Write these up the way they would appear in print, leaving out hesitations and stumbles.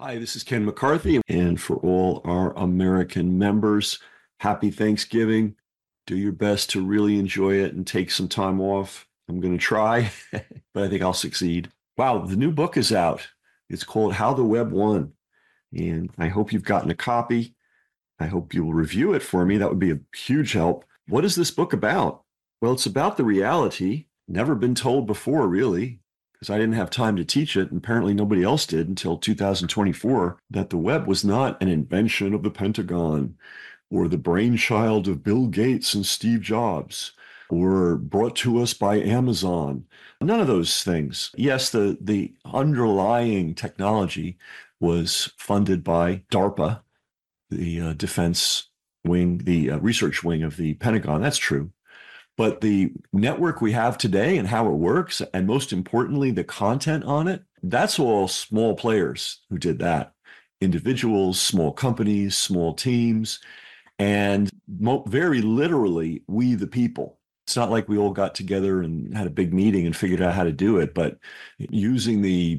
Hi, this is Ken McCarthy, and for all our American members, happy Thanksgiving. Do your best to really enjoy it and take some time off. I'm going to try, but I think I'll succeed. Wow, the new book is out. It's called How the Web Won, and I hope you've gotten a copy. I hope you will review it for me. That would be a huge help. What is this book about? Well, it's about the reality, never been told before, really, because I didn't have time to teach it, and apparently nobody else did until 2024, that the web was not an invention of the Pentagon or the brainchild of Bill Gates and Steve Jobs or brought to us by Amazon. None of those things. Yes, the underlying technology was funded by DARPA, the defense wing, the research wing of the Pentagon. That's true. But the network we have today and how it works, and most importantly, the content on it, that's all small players who did that. Individuals, small companies, small teams, and very literally, we the people. It's not like we all got together and had a big meeting and figured out how to do it, but using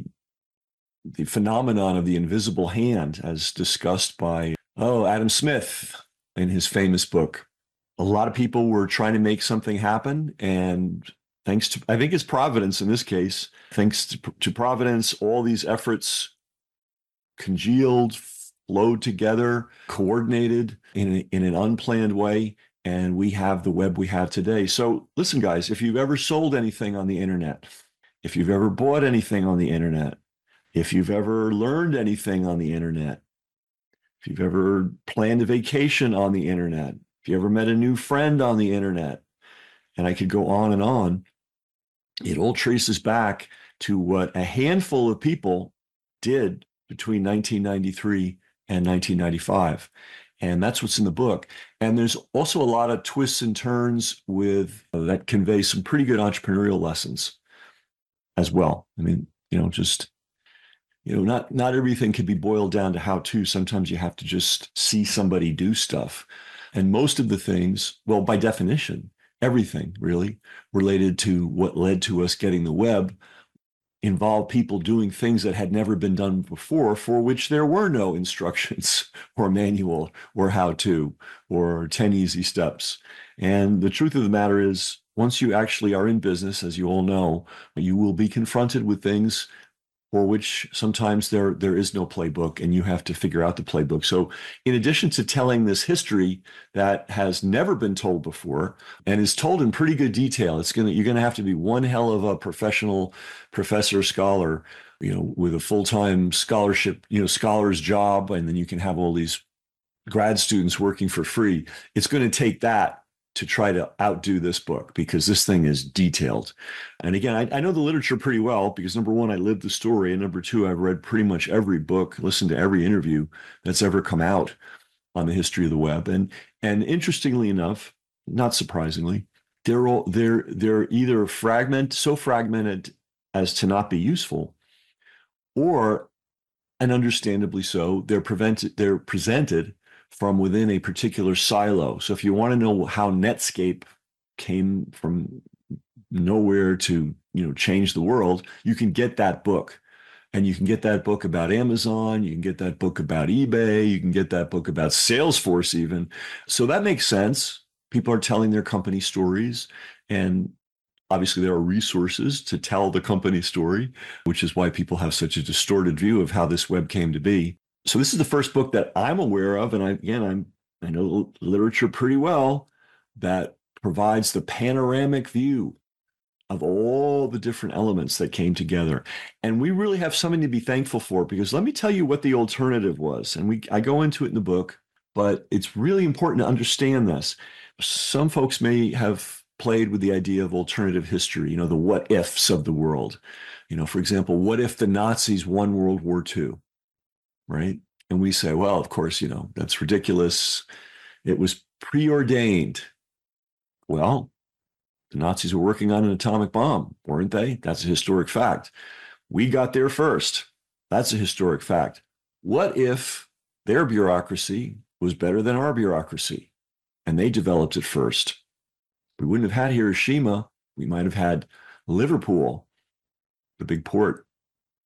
the phenomenon of the invisible hand as discussed by, Adam Smith in his famous book. A lot of people were trying to make something happen. And thanks to, I think it's Providence in this case, thanks to Providence, all these efforts congealed, flowed together, coordinated in an unplanned way. And we have the web we have today. So listen, guys, if you've ever sold anything on the internet, if you've ever bought anything on the internet, if you've ever learned anything on the internet, if you've ever planned a vacation on the internet, if you ever met a new friend on the internet, and I could go on, it all traces back to what a handful of people did between 1993 and 1995. And that's what's in the book. And there's also a lot of twists and turns with that convey some pretty good entrepreneurial lessons as well. I mean, not everything can be boiled down to how to. Sometimes you have to just see somebody do stuff. And most of the things, well, by definition, everything really related to what led to us getting the web involved people doing things that had never been done before, for which there were no instructions or manual or how to or 10 easy steps. And the truth of the matter is, once you actually are in business, as you all know, you will be confronted with things for which sometimes there is no playbook, and you have to figure out the playbook. So in addition to telling this history that has never been told before and is told in pretty good detail, you're gonna have to be one hell of a professional professor, scholar, with a full-time scholarship, scholar's job, and then you can have all these grad students working for free. It's going to take that to try to outdo this book, because this thing is detailed. And again, I know the literature pretty well because, number one, I lived the story, and number two, I've read pretty much every book, listened to every interview that's ever come out on the history of the web. And interestingly enough, not surprisingly, they're either so fragmented as to not be useful, or, and understandably so, they're presented from within a particular silo. So if you want to know how Netscape came from nowhere to, change the world, you can get that book. And you can get that book about Amazon, you can get that book about eBay, you can get that book about Salesforce even. So that makes sense. People are telling their company stories, and obviously there are resources to tell the company story, which is why people have such a distorted view of how this web came to be. So this is the first book that I'm aware of, and I know literature pretty well, that provides the panoramic view of all the different elements that came together. And we really have something to be thankful for, because let me tell you what the alternative was. And I go into it in the book, but it's really important to understand this. Some folks may have played with the idea of alternative history, the what ifs of the world. For example, what if the Nazis won World War II? Right? And we say, well, of course, that's ridiculous. It was preordained. Well, the Nazis were working on an atomic bomb, weren't they? That's a historic fact. We got there first. That's a historic fact. What if their bureaucracy was better than our bureaucracy and they developed it first? We wouldn't have had Hiroshima. We might have had Liverpool, the big port.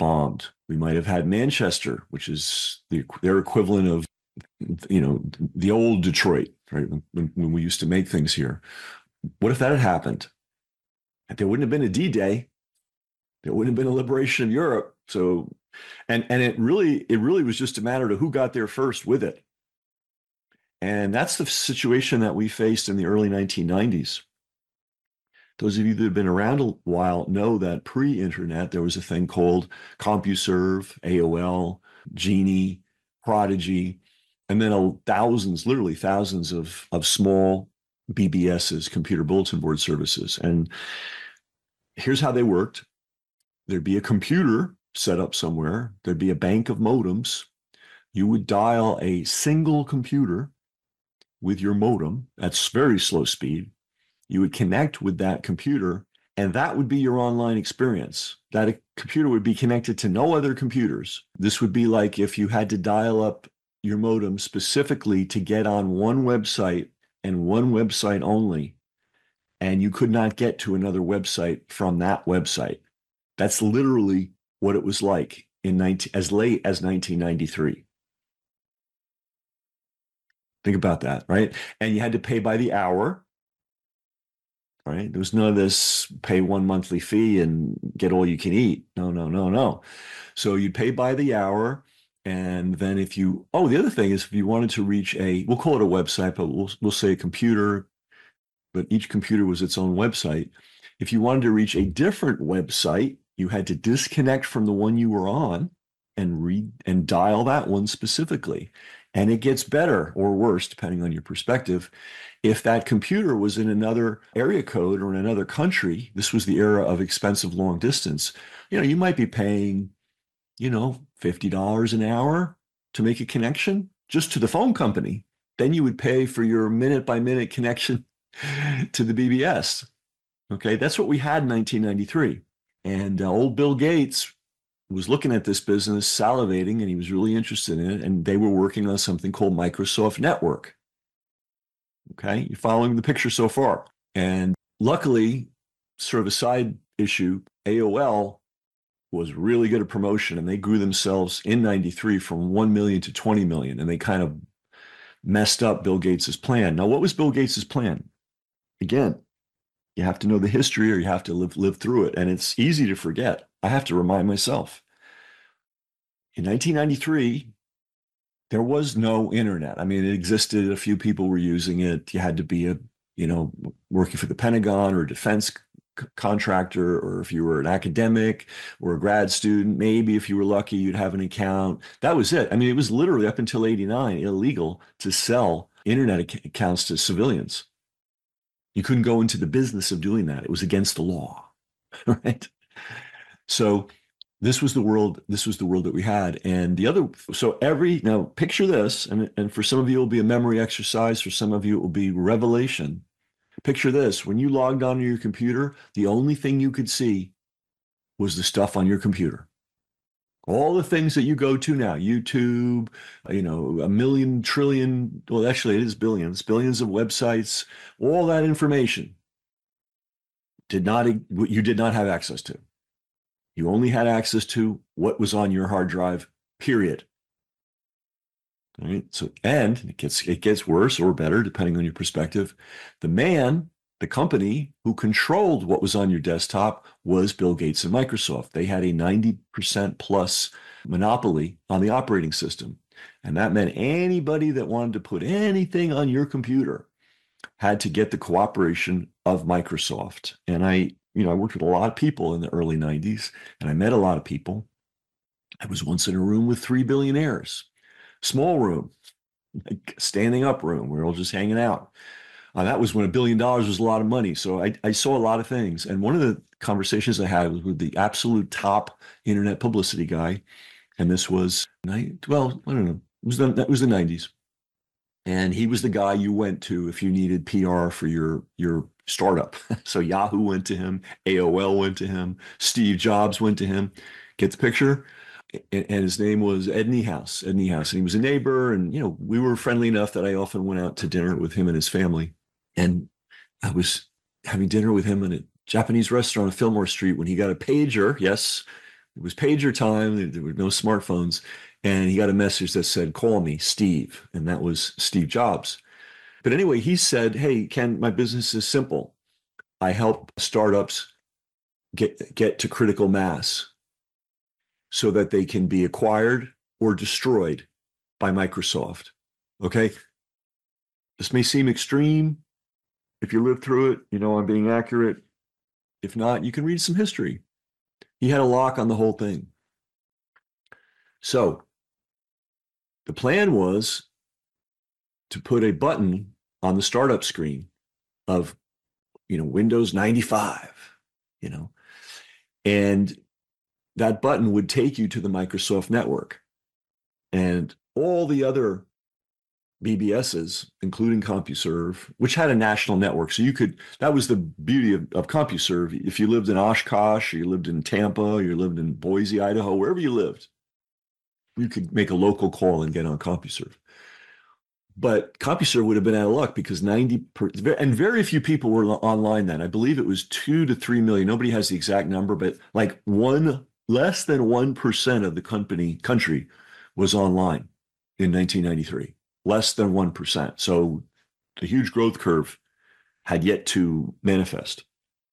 bombed. We might have had Manchester, which is their equivalent of, the old Detroit, right? When we used to make things here. What if that had happened? There wouldn't have been a D-Day. There wouldn't have been a liberation of Europe. So, and it really was just a matter of who got there first with it. And that's the situation that we faced in the early 1990s. Those of you that have been around a while know that pre-internet, there was a thing called CompuServe, AOL, Genie, Prodigy, and then thousands, literally thousands of small BBSs, computer bulletin board services. And here's how they worked. There'd be a computer set up somewhere. There'd be a bank of modems. You would dial a single computer with your modem at very slow speed. You would connect with that computer, and that would be your online experience. That computer would be connected to no other computers. This would be like if you had to dial up your modem specifically to get on one website and one website only, and you could not get to another website from that website. That's literally what it was like as late as 1993. Think about that, right? And you had to pay by the hour. Right? There was none of this pay one monthly fee and get all you can eat. No, no, no, no. So you'd pay by the hour. And then the other thing is if you wanted to reach we'll call it a website, but we'll say a computer, but each computer was its own website. If you wanted to reach a different website, you had to disconnect from the one you were on and read and dial that one specifically. And it gets better or worse, depending on your perspective. If that computer was in another area code or in another country, this was the era of expensive long distance, you might be paying, $50 an hour to make a connection just to the phone company. Then you would pay for your minute by minute connection to the BBS. Okay, that's what we had in 1993. And old Bill Gates was looking at this business, salivating, and he was really interested in it. And they were working on something called Microsoft Network. Okay, you're following the picture so far. And luckily, sort of a side issue, AOL was really good at promotion, and they grew themselves in 93 from 1 million to 20 million. And they kind of messed up Bill Gates's plan. Now, what was Bill Gates's plan? Again, you have to know the history or you have to live through it. And it's easy to forget. I have to remind myself. In 1993, there was no internet. I mean, it existed. A few people were using it. You had to be working for the Pentagon or a defense contractor, or if you were an academic or a grad student, maybe if you were lucky, you'd have an account. That was it. I mean, it was literally up until 89 illegal to sell internet accounts to civilians. You couldn't go into the business of doing that. It was against the law, right? So this was the world that we had. And now picture this, and for some of you, it'll be a memory exercise. For some of you, it will be revelation. Picture this. When you logged onto your computer, the only thing you could see was the stuff on your computer. All the things that you go to now, YouTube, a million trillion, well, actually it is billions of websites, all that information you did not have access to. You only had access to what was on your hard drive, period. All right. So, and it gets worse or better, depending on your perspective. The company who controlled what was on your desktop was Bill Gates and Microsoft. They had a 90% plus monopoly on the operating system. And that meant anybody that wanted to put anything on your computer had to get the cooperation of Microsoft. And I worked with a lot of people in the early 90s, and I met a lot of people. I was once in a room with 3 billionaires, small room, like standing up room. We were all just hanging out. That was when $1 billion was a lot of money. So I saw a lot of things. And one of the conversations I had was with the absolute top internet publicity guy. And this was, I don't know, it was the 90s. And he was the guy you went to if you needed PR for your startup. So Yahoo went to him, AOL went to him, Steve Jobs went to him. Get the picture? And his name was Ed Niehaus. And he was a neighbor. And, we were friendly enough that I often went out to dinner with him and his family. And I was having dinner with him in a Japanese restaurant on Fillmore Street when he got a pager. Yes, It was pager time. There were no smartphones. And he got a message that said, call me, Steve. And that was Steve Jobs. But anyway, he said, hey, Ken, my business is simple. I help startups get to critical mass so that they can be acquired or destroyed by Microsoft. Okay. This may seem extreme. If you live through it, you know I'm being accurate. If not, you can read some history. He had a lock on the whole thing. So the plan was to put a button on the startup screen of, Windows 95, and that button would take you to the Microsoft network. And all the other BBSs, including CompuServe, which had a national network. So that was the beauty of CompuServe. If you lived in Oshkosh, or you lived in Tampa, or you lived in Boise, Idaho, wherever you lived, you could make a local call and get on CompuServe. But CompuServe would have been out of luck because and very few people were online then. I believe it was 2 to 3 million. Nobody has the exact number, but like less than 1% of the country was online in 1993. Less than 1%. So the huge growth curve had yet to manifest.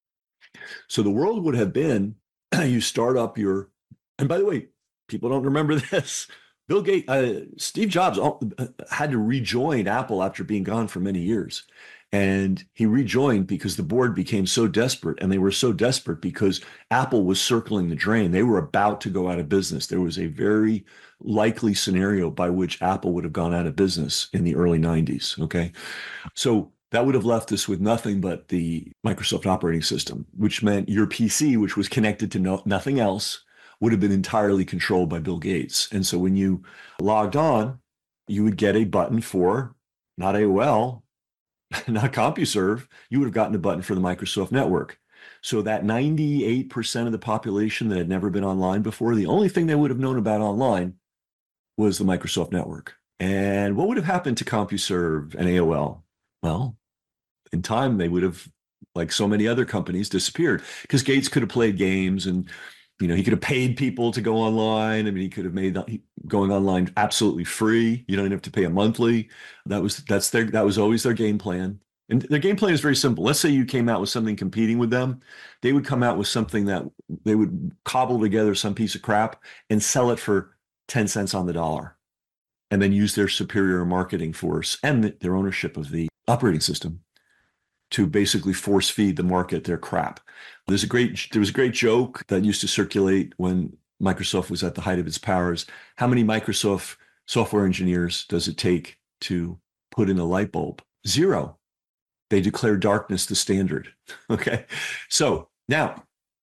So the world would have been, you start up and by the way, people don't remember this. Bill Gates, Steve Jobs had to rejoin Apple after being gone for many years. And he rejoined because the board became so desperate, and they were so desperate because Apple was circling the drain. They were about to go out of business. There was a very likely scenario by which Apple would have gone out of business in the early 90s. Okay. So that would have left us with nothing but the Microsoft operating system, which meant your PC, which was connected to nothing else, would have been entirely controlled by Bill Gates. And so when you logged on, you would get a button for not AOL, not CompuServe, you would have gotten a button for the Microsoft network. So that 98% of the population that had never been online before, the only thing they would have known about online was the Microsoft network. And what would have happened to CompuServe and AOL? Well, in time, they would have, like so many other companies, disappeared because Gates could have played games and he could have paid people to go online. I mean, he could have made going online absolutely free. You don't have to pay a monthly. That was always their game plan. And their game plan is very simple. Let's say you came out with something competing with them. They would come out with something that they would cobble together some piece of crap and sell it for 10 cents on the dollar, and then use their superior marketing force and their ownership of the operating system to basically force feed the market their crap. There was a great joke that used to circulate when Microsoft was at the height of its powers. How many Microsoft software engineers does it take to put in a light bulb? 0. They declare darkness the standard. Okay. So now,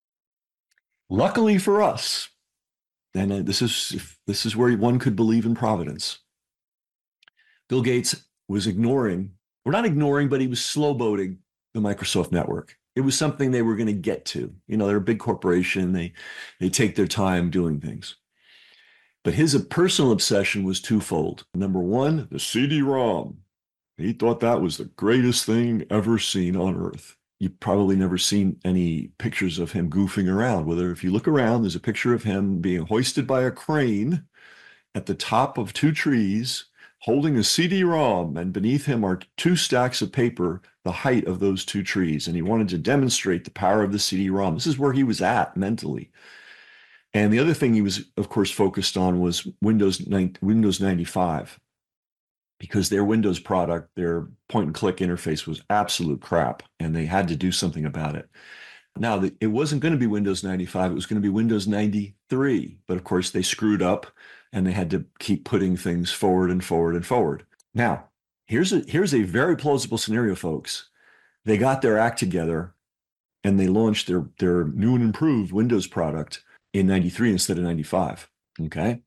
luckily for us, and this is where one could believe in providence, Bill Gates was not ignoring, but he was slow boating the Microsoft network. It was something they were going to get to. They're a big corporation. They take their time doing things. But his personal obsession was twofold. Number one, the CD-ROM. He thought that was the greatest thing ever seen on Earth. You've probably never seen any pictures of him goofing around. Whether if you look around, there's a picture of him being hoisted by a crane at the top of 2 trees, holding a CD-ROM, and beneath him are 2 stacks of paper, the height of those 2 trees. And he wanted to demonstrate the power of the CD-ROM. This is where he was at mentally. And the other thing he was, of course, focused on was Windows 95, because their Windows product, their point-and-click interface was absolute crap, and they had to do something about it. Now, it wasn't going to be Windows 95. It was going to be Windows 93. But of course, they screwed up, and they had to keep putting things forward and forward and forward. Now, here's a very plausible scenario, folks. They got their act together, and they launched their new and improved Windows product in 93 instead of 95. Okay?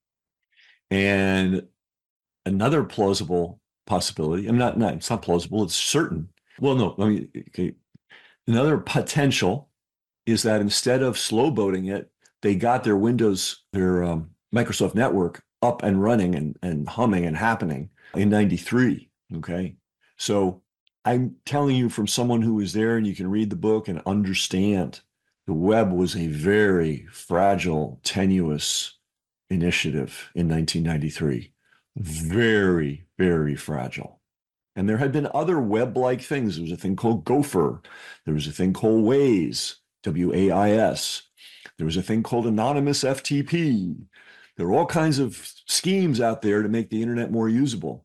And another plausible possibility, it's not plausible, it's certain. Well, no, okay. Another potential is that instead of slow boating it, they got their Microsoft network up and running and humming and happening in 93. Okay. So I'm telling you from someone who was there, and you can read the book and understand The web was a very fragile, tenuous initiative in 1993. Very, very fragile. And there had been other web-like things. There was a thing called Gopher. There was a thing called Waze, WAIS. There was a thing called Anonymous FTP. There were all kinds of schemes out there to make the internet more usable.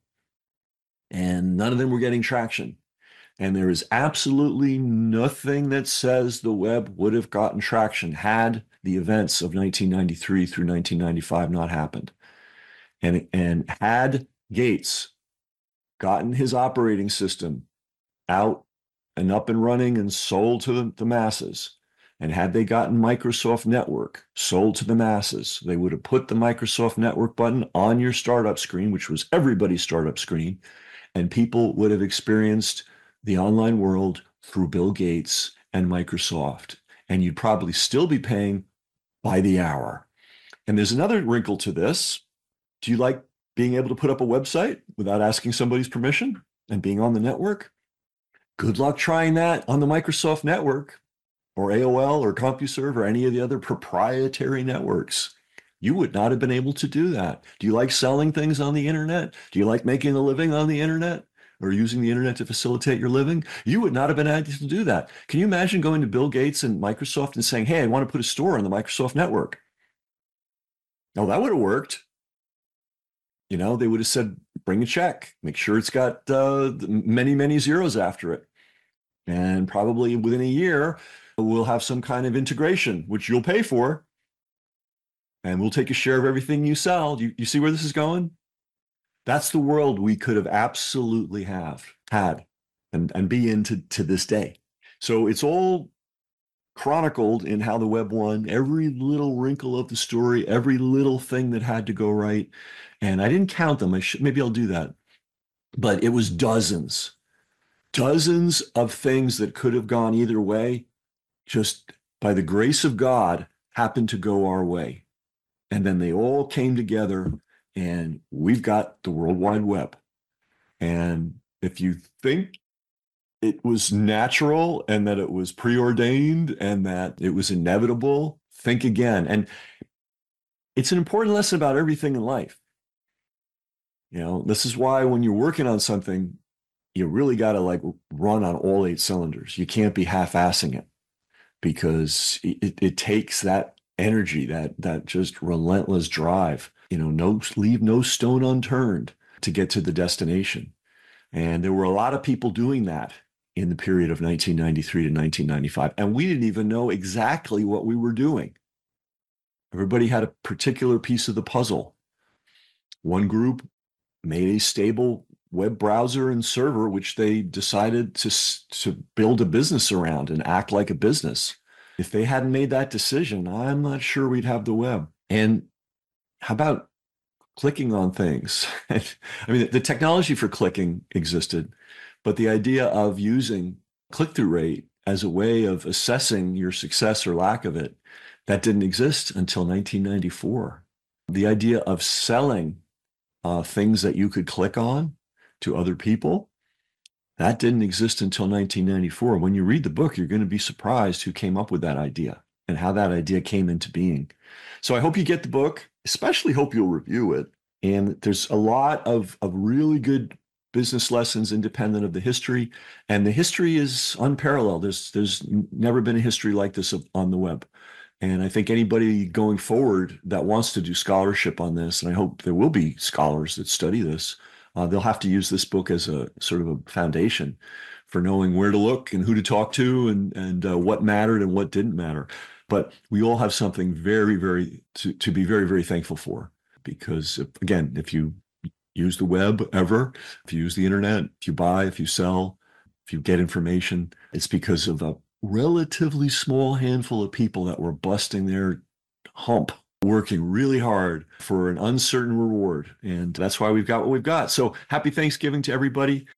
And none of them were getting traction. And there is absolutely nothing that says the web would have gotten traction had the events of 1993 through 1995 not happened. And had Gates gotten his operating system out and up and running and sold to the masses, and had they gotten Microsoft Network sold to the masses, they would have put the Microsoft Network button on your startup screen, which was everybody's startup screen, and people would have experienced the online world through Bill Gates and Microsoft. And you'd probably still be paying by the hour. And there's another wrinkle to this. Do you like being able to put up a website without asking somebody's permission and being on the network? Good luck trying that on the Microsoft network or AOL or CompuServe or any of the other proprietary networks. You would not have been able to do that. Do you like selling things on the internet? Do you like making a living on the internet or using the internet to facilitate your living? You would not have been able to do that. Can you imagine going to Bill Gates and Microsoft and saying, hey, I want to put a store on the Microsoft network? No, that would have worked. You know, they would have said, bring a check, make sure it's got many, many zeros after it. And probably within a year, we'll have some kind of integration, which you'll pay for. And we'll take a share of everything you sell. You see where this is going? That's the world we could have absolutely had and be in to this day. So it's all chronicled in How the Web Won, every little wrinkle of the story, every little thing that had to go right. And I didn't count them. Maybe I'll do that. But it was dozens of things that could have gone either way, just by the grace of God, happened to go our way. And then they all came together, and we've got the World Wide Web. And if you think it was natural and that it was preordained and that it was inevitable, think again. And it's an important lesson about everything in life. You know, this is why when you're working on something, you really got to like run on all 8 cylinders. You can't be half-assing it because it takes that energy, that just relentless drive, you know, leave no stone unturned to get to the destination. And there were a lot of people doing that in the period of 1993 to 1995. And we didn't even know exactly what we were doing. Everybody had a particular piece of the puzzle. One group made a stable web browser and server, which they decided to build a business around and act like a business. If they hadn't made that decision, I'm not sure we'd have the web. And how about clicking on things? I mean, the technology for clicking existed, but the idea of using click-through rate as a way of assessing your success or lack of it, that didn't exist until 1994. The idea of selling things that you could click on to other people, that didn't exist until 1994. When you read the book, you're going to be surprised who came up with that idea and how that idea came into being. So I hope you get the book, especially hope you'll review it. And there's a lot of really good business lessons independent of the history. And the history is unparalleled. There's never been a history like this on the web. And I think anybody going forward that wants to do scholarship on this, and I hope there will be scholars that study this, they'll have to use this book as a sort of a foundation for knowing where to look and who to talk to and what mattered and what didn't matter. But we all have something very, very to be very, very thankful for. Because again, if you use the web ever, if you use the internet, if you buy, if you sell, if you get information, it's because of a relatively small handful of people that were busting their hump, working really hard for an uncertain reward. And that's why we've got what we've got. So happy Thanksgiving to everybody.